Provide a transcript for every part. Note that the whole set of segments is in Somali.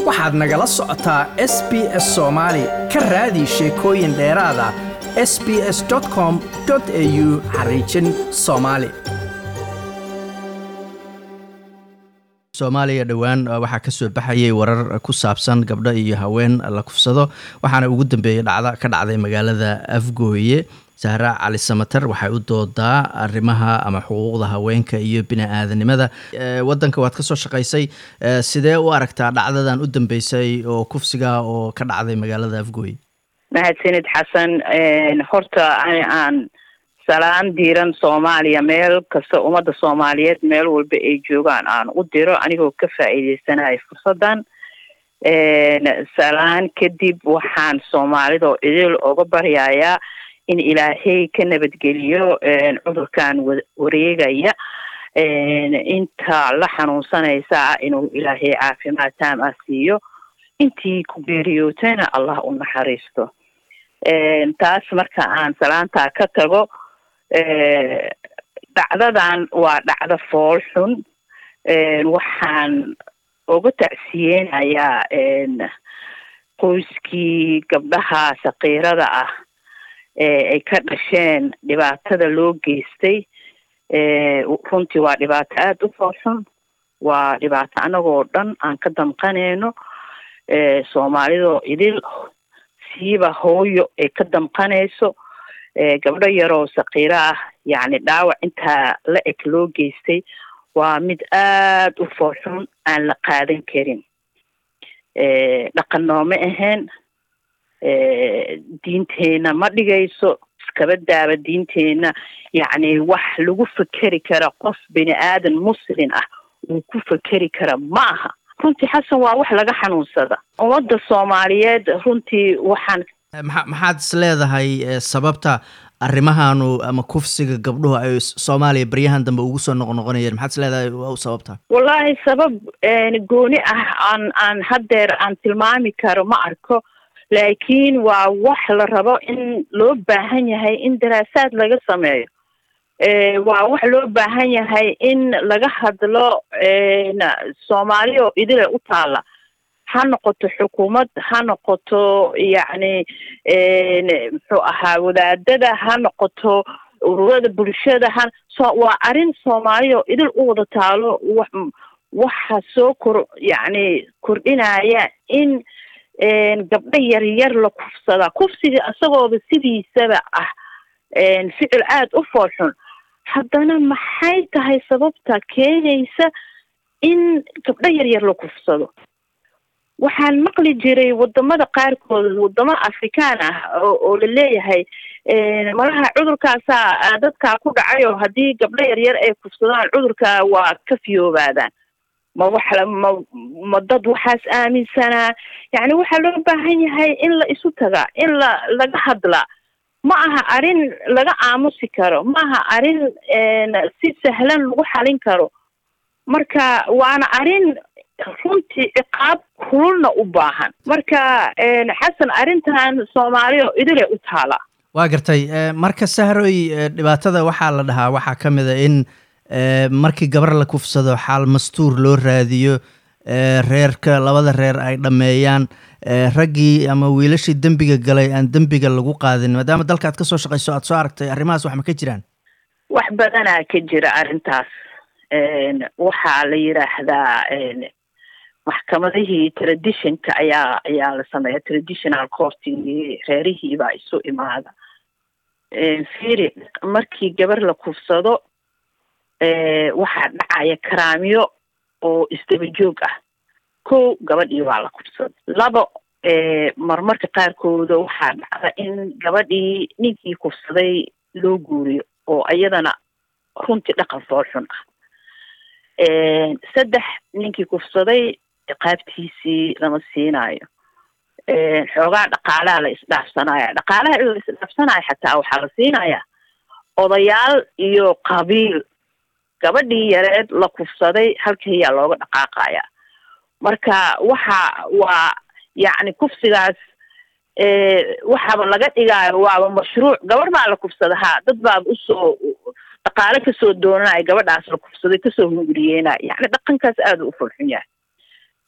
waxaad nagala socotaa SBS Soomaali ka raadi sheekooyin dheeraad ah sbs.com.au/Somali Soomaaliya dhawaan waxaa ka soo baxayay warar ku saabsan gabdho iyo haween la kufsado waxaana ugu dambeeyay ka dhacday magaalada Afgooye Sahra Cali Samatar waxay u doodaa arrimaha ama xuquuqda haweenka iyo bini'aadanimada wadanka waad ka soo shaqaysay sidee u aragtaa dhacdadan u dambeysay oo kufsiga oo ka dhacday magaalada Afgooye mahadsanid xasan horta aan salaan diiran Soomaaliya meel kasta umada Soomaaliyeed meel walba ay joogaan aan u diro anigoo ka faa'iideysanahay fursadan salaan kadib waxaan Soomaalida idil uga baryayaa in Ilaahay ka nabadgeliyo cudurkan wareegaya inta la xanuunsanaysa inuu Ilaahay caafimaad taam ah siiyo intii ku geeriyootayna Allah u naxariisto taas marka aan salaanta ka tago dhacdadan waa dhacdo fool xun waxaan uga tacsiyeenayaa qoyskii gabdhaha saqiirada ah ay ka dhasheen dhibaatada loo geystay runtii waa dhibaato aad u fool xun waa dhibaato anagoo dhan aan ka damqanayno Soomaalidoo idil siiba hooyo ay ka damqanayso gabdho yaroo saqiira ah yani dhaawac intaa la eg loo geystay waa mid aad u fool xun aan la qaadan karin dhaqan nooma ahayn diinteena ma dhigayso iskaba daaba diinteena yani wax lagu fakeri kara qof bini aadan muslim ah uu ku fakeri kara ma aha runtii xasan waa wax laga xanuunsada umada Soomaaliyeed runtii waxaan maxaad is leedahay sababta arrimahanu ama kufsiga gabdhuhu ay Soomaaliya baryahan dambe ugu soo noqonayeen maxaad is leedahay waa sababta wallahi sabab gooni ah aan hadeer aan tilmaami karo ma arko laakiin waa wax la rabo in loo baahan yahay in daraasaad laga sameeyo waa wax loo baahan yahay in laga hadlo Soomaaliya oo idil u taala ha noqoto xukuumad ha noqoto yani muxuu ahaa wadaadada ha noqoto ururada bulshada waa arin Soomaaliya oo idil u wada taalo waxa soo yani kordhinaya in gabdho yar la kufsada kufsiga asagooba sidiisaba ah ficil aad u fool xun haddana maxay tahay sababta keenaysa in gabdho yar la kufsado waxaan maqli jiray wadamada qaarkood wadamo Afrikaan ah oo la leeyahay malaha cudurkaasa dadka ku dhacayo hadii gabdho yar ay kufsadaan cudurka waa ka fiyoobaadaan ma dad waxaas aaminsanaa yani waxa loo baahan yahay in la isu taga in laga hadla ma aha arin laga aamusi karo ma aha arin si sahlan lagu xalin karo marka waana arin runtii ciqaab kululna u baahan marka xasan arintan Soomaaliya idil u taala waa gartay marka Sahroy dhibaatada waxa la dhahaa waxa kamid ah in markii gabar la kufsado xal mastuur loo raadiyo reerka labada reer ay dhameeyaan ragii ama wiilashii dambiga galay aan dambiga lagu qaadin maadaama dalka aad ka soo shaqayso aad soo aragtay arrimahaas wax ma ka jiraan wax badan ka jira arintaas waxa la yiraahdaa maxkamadihii traditionka ayaa la sameeyaa traditional courting reerihii baa isu imaada fiiri markii gabar la kufsado waxaa dhacaya karaamiyo oo isdaba joog ah kow gabadhii waa la kufsada labo marmarka qaarkooda waxaa dhacda in gabadhii ninkii kufsaday loo guuriyo oo iyadana runtii dhaqan fool xun ah saddex ninkii kufsaday qaabtiisii lama siinayo xoogaa dhaqaalaha la isdhaafsanaya dhaqaalaha la isdhaafsanaya xataa waxaa la siinaya odayaal iyo qabiil gabadhii yareed la kufsaday halkii looga dhaqaaqaya marka waa yani kufsigaas waxaba laga dhigayo waa mashruuc gabar baa la kufsaday dad baa usoo dhaqaale kasoo doonanaya gabadhaas la kufsaday kasoo hunguriyeenaya yani dhaqankaas aad u fulxun yahay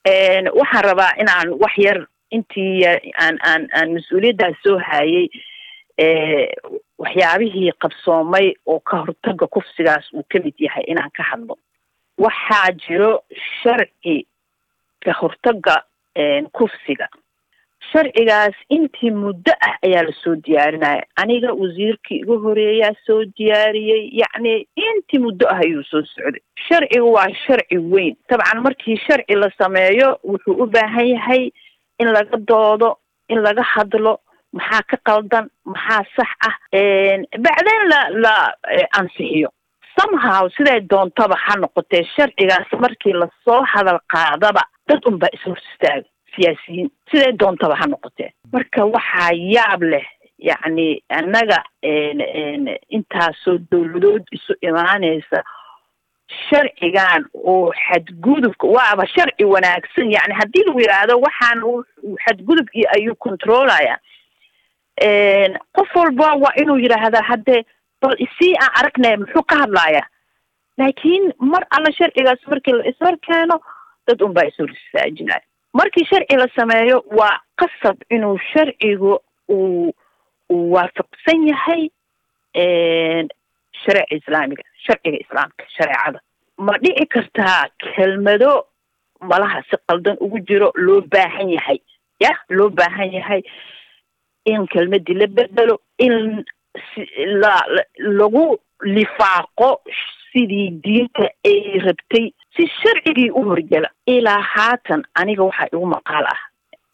waxaan rabaa inaan wax yar intii aan mas-uuliyaddaas soo hayay waxyaabihii qabsoomay oo ka hortaga kufsigaas uu ka mid yahay inaan ka hadlo. waxaa jiro sharci ka hortaga kufsiga. sharcigaas intii muddo ah ayaa lasoo diyaarinaya. aniga wasiirkii igu horeeyaa soo diyaariyey, yacni intii muddo ah ayuu soo socday. sharcigu waa sharci weyn. dabcan markii sharci la sameeyo wuxuu u baahan yahay in laga doodo, in laga hadlo, maxaa ka qaldan, maxaa sax ah, bacdeen la ansixiyo. somehow siday doontaba ha noqotee sharcigaas markii lasoo hadal qaadaba dad unbaa ishor istaaga, siyaasiyiin, siday doontaba ha noqotee. marka waxaa yaab leh yacni annaga intaasoo dawladood isu imaanaysa sharcigan oo xadgudubka waaba sharci wanaagsan. yacni haddii lagu yidhaahdo waxaan xadgudub iyo ayuu controlaya, qof walba waa inuu yidhaahdaa haddee bal isii aan aragnay muxuu ka hadlayaa. laakiin mar alla sharcigaas markii la ishor keeno dad unbaa ishor istaajinaya. markii sharci la sameeyo waa qasab inuu sharcigu uu waafaqsan yahay sharciga islaamiga, sharciga islaamka, shareecada. ma dhici kartaa kelmado malaha si qaldan ugu jiro loo baahan yahay, loo baahan yahay in kelmadii la bedelo, in lagu lifaaqo sidii diinta ay rabtay, si sharcigii u horgela. ilaa haatan aniga waxaa igu maqaal ah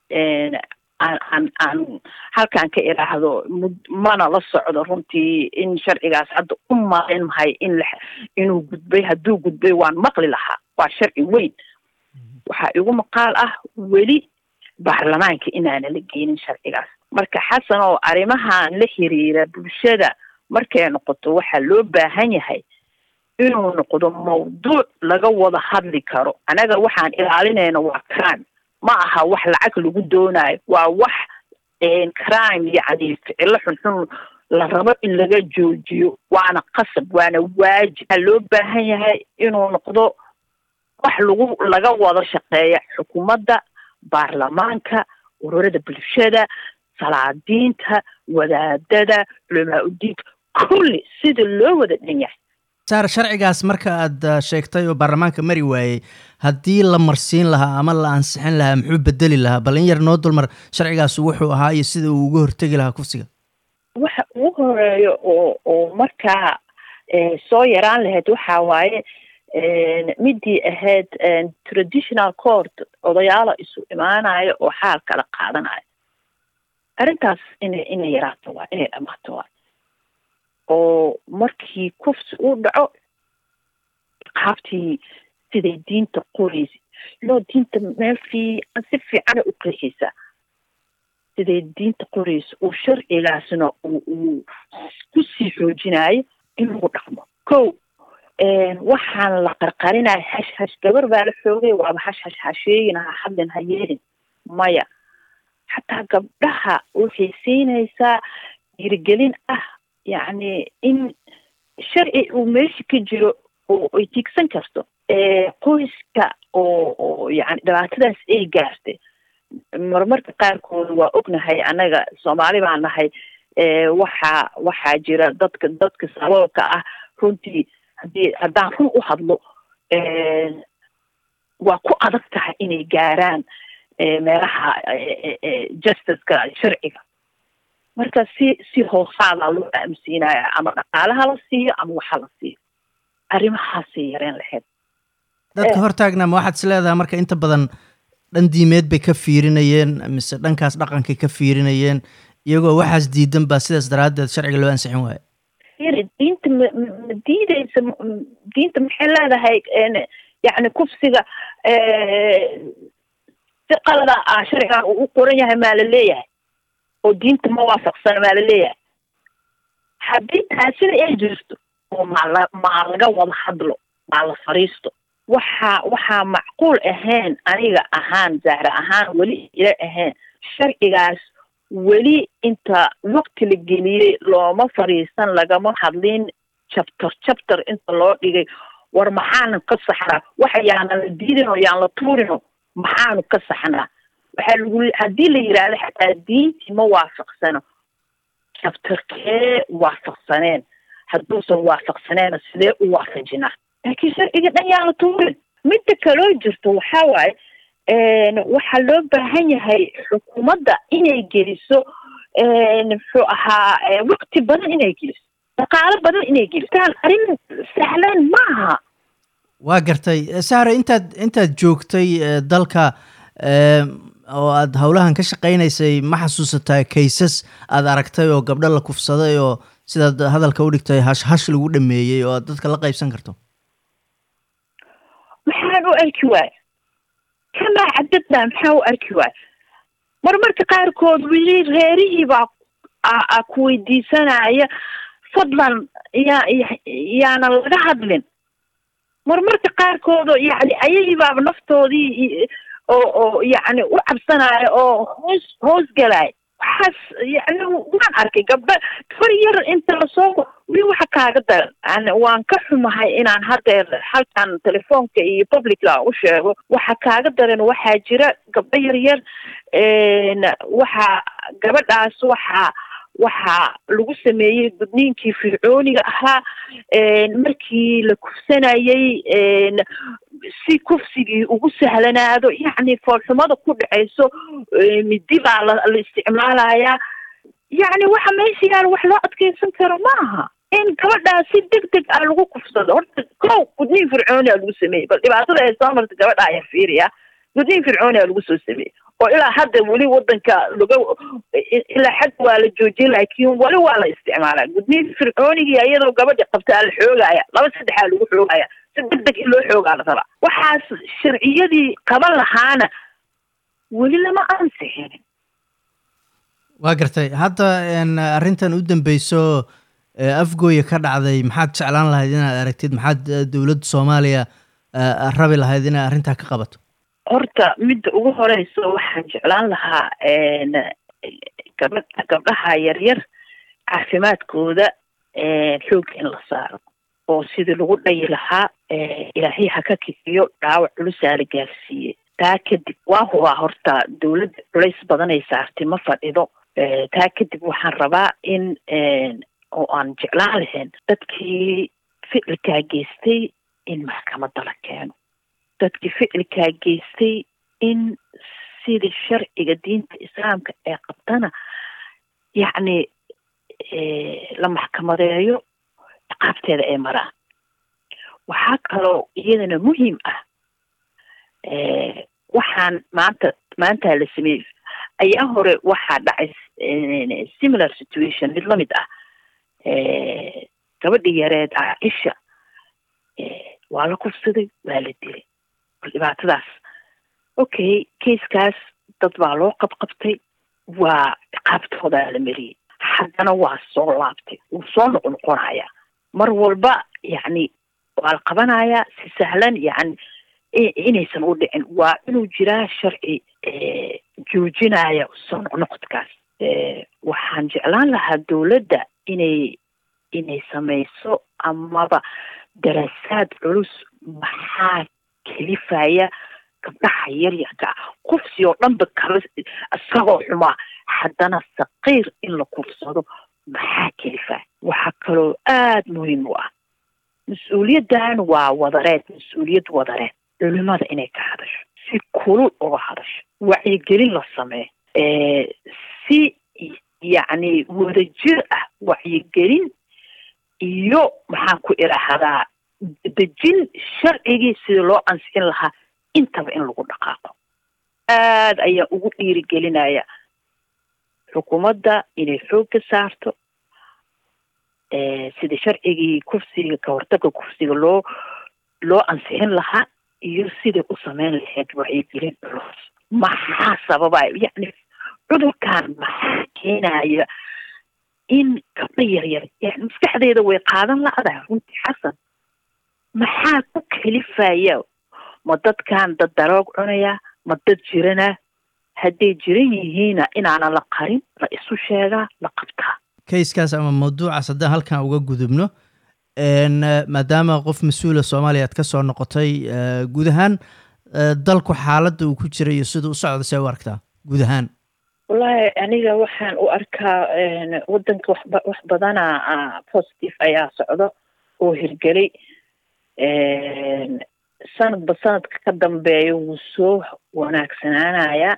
aan halkaan ka idhaahdo mana la socdo runtii in sharcigaas hadda u malayn mahay inuu gudbay. hadduu gudbay waan maqli lahaa, waa sharci weyn. waxaa igu maqaal ah weli baarlamaanka inaana la geenin sharcigaas. marka xasan oo arrimahan la xiriira bulshada markay noqoto waxaa loo baahan yahay inuu noqdo mawduuc laga wada hadli karo. anaga waxaan ilaalinayna waa crime, ma aha wax lacag lagu doonayo, waa wax crime, yacni ficilo xunxun la rabo in laga joojiyo. waana qasab, waana waajib. waxaa loo baahan yahay inuu noqdo wax laga wada shaqeeya xukuumadda, baarlamaanka, ururada bulshada, salaadiinta, wadaadada, culamaa udiinka, kulli sida loo wada dhan yahay. saar, sharcigaas marka aad sheegtay oo baarlamaanka mari waayey, haddii la marsiin lahaa ama la ansixin lahaa muxuu bedeli lahaa? bal in yar noo dulmar sharcigaas wuxuu ahaa iyo sida uu uga hortegi lahaa kufsiga. waxa ugu horeeyo oo markaa soo yaraan lahayd waxaa waaye midii ahayd traditional court, odayaala isu imaanayo oo xaal kala qaadanayo. arrintaas inay yaraato waa, inay dhamaato waa. oo markii kufsi uu dhaco qaabtii siday diinta qoraysa, diinta meel fiican si fiicana u qeexaysaa siday diinta qoraysa, uu sharcigaasna uu kusii xoojinayo in lagu dhaqmo. kow waxaan la qarqarinaya hash gabar baa la xoogay, waaba hash ha sheegin, ha hadlin, ha yeelin, maya. xataa gabdhaha waxay siinaysaa dhiirigelin ah yacni in sharci uu meesha ka jiro oo ay tigsan karto. qoyska oo yani dhibaatadaas ay gaartay marmarka qaarkood waa ognahay, annaga Soomaali baan nahay, waxaa jira dadka sababka ah runtii haddaan run u hadlo waa ku adag tahay inay gaaraan meelaha justiceka sharciga. marka si hoosaadaa loo aaminsiinaya, ama dhaqaalaha la siiyo ama waxa la siiyo. arrimahaasay yareen lahayd. dadka hortaagna ma waxaad is leedahay marka inta badan dhan diimeed bay ka fiirinayeen mise dhankaas dhaqankay ka fiirinayeen, iyagoo waxaas diidan baa sidaas daraaddeed sharciga loo ansixin waayo? diinta ma diidaysa. diinta maxay leedahay yacni kufsiga si qalada ah sharcigan uu u qoran yahay maa la leeyahay, oo diinta ma waafaqsana maa la leeyahay. haddii taasina ay jirto oo maa laga wada hadlo, maa la fariisto. waxaa macquul ahayn, aniga ahaan Zahra ahaan weli ila ahayn, sharcigaas weli inta waqti la geliyey looma fariisan, lagama hadlin chapter inta loo dhigay war maxaanan ka saxraa, waxa yaana la diidin oo yaan la tuurino maxaanu ka saxnaa waxaa lagu haddii la yidhaahdo xataa diintii ma waafaqsano jabtarkee waafaqsaneen hadduusan waafaqsaneena sidee u waafajinaa laakiin sharciga dhan yaa la tuurin midda kaloo jirto waxaa waaye waxaa loo baahan yahay xukuumadda inay geliso muxuu ahaa waqti badan inay geliso dhaqaalo badan inay geliso arrin sahlan maaha waa gartay sahre intaad joogtay dalka oo aad howlahan ka shaqaynaysay ma xasuusataa kaysas aad aragtay oo gabdho la kufsaday oo sidaad hadalka u dhigtay hash lagu dhameeyey oo aad dadka la qaybsan karto maxaan u arki waay kamaa cadadna maxaa u arki waay marmarka qaarkood weli reerihii baa ku weydiisanaya fadlan yaana laga hadlin marmarka qaarkood yani ayagii baaba naftoodii oo yani u cabsanaya oo hoos galaya waxaas yani waan arkay gabar yar inta lasoo weli waxa kaaga daran waan ka xumahay inaan haddeer halkan telefoonka iyo publicla u sheego waxa kaaga daran waxaa jira gabdho yaryar gabadhaas waxaa lagu sameeyey gudniinkii fircooniga ahaa markii la kufsanayey si kufsigii ugu sahlanaado yacni foolxumada ku dhacayso midi baa la isticmaalayaa yacni waxa meesha yaal wax loo adkeysan karo maaha in gabadhaas si deg deg ah lagu kufsado horta kow gudniin fircooniga lagu sameeyey bal dhibaatada ay soo marta gabadha ayaa fiiriya gudniin fircooniga lagu soo sameeyey oo ilaa hadda weli wadanka ilaa xad waa la joojiyey laakiin weli waa la isticmaalaa gudniin fircoonigii iyadoo gabadha qabtaa la xoogaya 2-3 lagu xoogaya si deg deg in loo xoogaa la rabaa waxaas sharciyadii qaban lahaana weli lama ansixin waa gartay hadda arrintan u dambeyso afgooya ka dhacday maxaad jeclaan lahayd inaad aragtid maxaad dowladda Soomaaliya rabi lahayd inaad arrintaa ka qabato horta midda ugu horeyso waxaan jeclaan lahaa gabdhaha yaryar caafimaadkooda xoog in la saaro oo sidii lagu dhayi lahaa ilaahay ha ka kifiyo dhaawac culusaa la gaarsiiyey taa kadib waa hubaa horta dowladda culays badanay saartay ma fadhido taa kadib waxaan rabaa in oo aan jeclaan lahayn dadkii ficilkaa geystay in maxkamadda la keeno dadkii ficilkaa geystay in sidii sharciga diinta islaamka ee qabtana yacni la maxkamadeeyo ciqaabteeda ay maraan waxaa kaloo iyadana muhiim ah waxaan maanta la sameeyey ayaa hore waxaa dhacay similar situation mid lamid ah gabadhii yareed Caaisha waa la kufsaday waa la dilay dhibaatadaas okay keiskaas dad baa loo qabqabtay waa ciqaabtooda la mariyey haddana waa soo laabtay wuu soo noqonayaa mar walba yacni waa la qabanayaa si sahlan yacni inaysan u dhicin waa inuu jiraa sharci joojinaya soo noqnoqodkaas waxaan jeclaan lahaa dowladda inay samayso amaba daraasaad culus maxaa kelifaya gabdhaha yaryarka kufsi oo dhanba kala isagoo xumaa haddana saqiir in la kufsado maxaa kelifaya waxaa kaloo aada muhiim u ah mas-uuliyaddan waa mas-uuliyad wadareed culimada inay ka hadasho si kulul uga hadasho wacyigelin la sameeyo si yacni wadajir ah wacyigelin iyo maxaan ku idhaahdaa dejin sharcigii sidii loo ansixin lahaa intaba in lagu dhaqaaqo aada ayaa ugu dhiirigelinaya xukuumadda inay xoog ka saarto sidii sharcigii kufsiga ka hortagga kufsiga loo ansixin lahaa iyo sidai u sameyn lahayd wacyigelin culus maxaa sababaya yacni cudurkan maxaa keenaya in gabdho yaryar yani maskaxdeeda way qaadan la-dahay runtii xasan maxaa ku kelifaya ma dadkan dad daroog cunaya ma dad jirana hadday jiran yihiina inaanan la qarin la isu sheegaa la qabtaa kayskaas ama mawduucaas haddaan halkan uga gudubno maadaama qof mas-uula Soomaaliya aad ka soo noqotay guud ahaan dalku xaaladda uu ku jiray iyo siduu u socdo see u aragtaa guud ahaan wallaahi aniga waxaan u arkaa waddanka wax badana positive ayaa socdo oo hirgelay sanadba sanadka ka dambeeya wuu soo wanaagsanaanayaa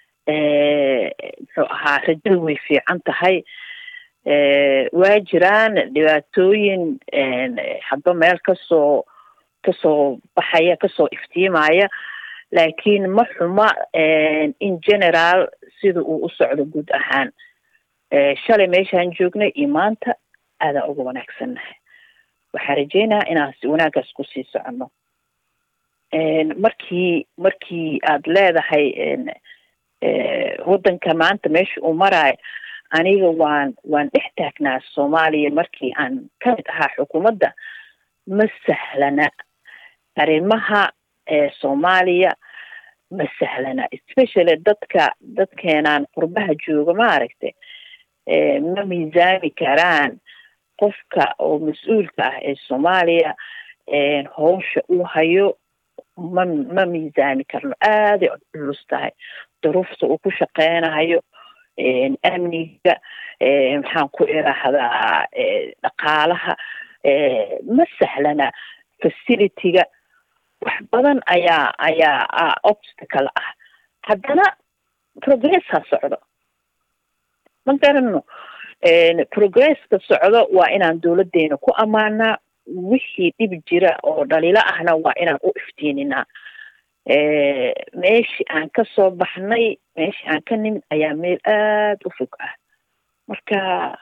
muxuu ahaa rajadu way fiican tahay waa jiraan dhibaatooyin hadba meel kasoo baxaya kasoo iftiimaya laakiin ma xuma in general sida uu u socdo guud ahaan shalay meeshaan joognay iyo maanta aadaa uga wanaagsannahay waxaa rajeynayaa inaan wanaagaas kusii soconno markii aad leedahay waddanka maanta meesha uu maraayo aniga waan dhex taagnaa Soomaaliya markii aan ka mid ahaa xukuumadda ma sahlana arrimaha Soomaaliya ma sahlana especially dadkeenaan qurbaha jooga ma aragtay ma miisaami karaan qofka oo mas-uulka ah ee Soomaaliya howsha uu hayo ma miisaami karno aad ay culus tahay duruufta uu ku shaqeynayo amniga maxaan ku iraahdaa dhaqaalaha ma sahlana facility-ga wax badan ayaa obstacle ah haddana progress ha socdo ma garanno progresska socdo waa inaan dowladdeena ku ammaanaa wixii dhib jira oo dhaliilo ahna waa inaan u iftiininaa meeshii aan ka soo baxnay meeshii aan ka nimid ayaa meel aada u fog ah marka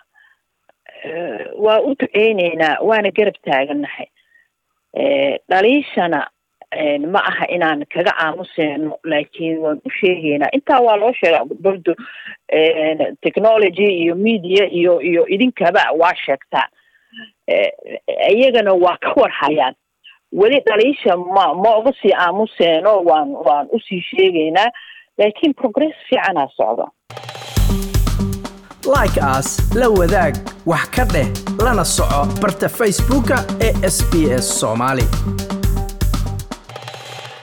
waa u duceyneynaa waana garab taagannahay dhaliishana ma aha inaan kaga aamuseyno laakiin waan u sheegaynaa intaa waa loo sheegaa bardo technology iyo media iyo idinkaba waa sheegtaa iyagana waa ka warhayaan weli dhaliisha ma uga sii aamuseyno waan usii sheegaynaa laakiin progress fiicanaa socdo like us la wadaag wax ka dheh lana soco barta facebooka ee SBS Somali